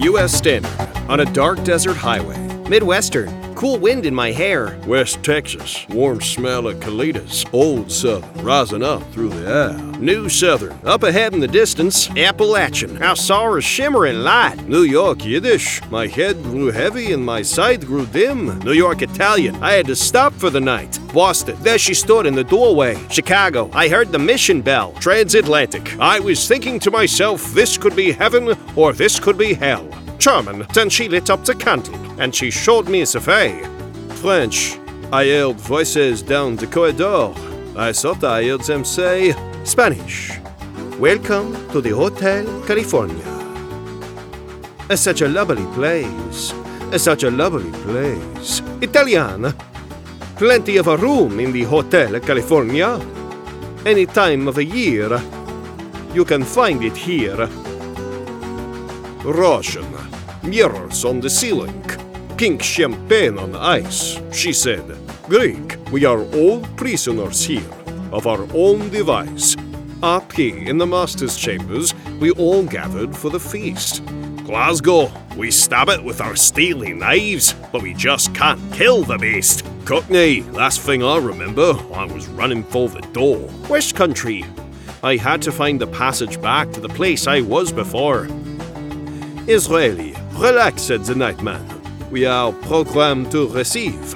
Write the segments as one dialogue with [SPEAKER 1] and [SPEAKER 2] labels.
[SPEAKER 1] U.S. Standard, on a dark desert highway.
[SPEAKER 2] Midwestern, cool wind in my hair.
[SPEAKER 1] West Texas, warm smell of colitas. Old Southern, rising up through the air. New Southern, up ahead in the distance.
[SPEAKER 2] Appalachian, I saw a shimmering light.
[SPEAKER 1] New York Yiddish, my head grew heavy and my sight grew dim. New York Italian, I had to stop for the night.
[SPEAKER 2] Boston, there she stood in the doorway. Chicago, I heard the mission bell.
[SPEAKER 1] Transatlantic, I was thinking to myself, this could be heaven or this could be hell. German, then she lit up the candle and she showed me the way. French, I heard voices down the corridor. I thought I heard them say,
[SPEAKER 2] Spanish, welcome to the Hotel California. Such a lovely place. Such a lovely place. Italian, plenty of a room in the Hotel California. Any time of the year, you can find it here.
[SPEAKER 1] Russian, mirrors on the ceiling. Pink champagne on ice, she said. Greek, we are all prisoners here, of our own device. Up here in the master's chambers, we all gathered for the feast. Glasgow, we stab it with our steely knives, but we just can't kill the beast. Cockney, last thing I remember, I was running for the door.
[SPEAKER 2] West Country, I had to find the passage back to the place I was before.
[SPEAKER 1] Israeli, relax, said the nightman. We are programmed to receive.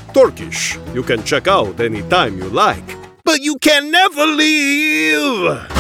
[SPEAKER 1] Turkish, you can check out any time you like.
[SPEAKER 2] But you can never leave!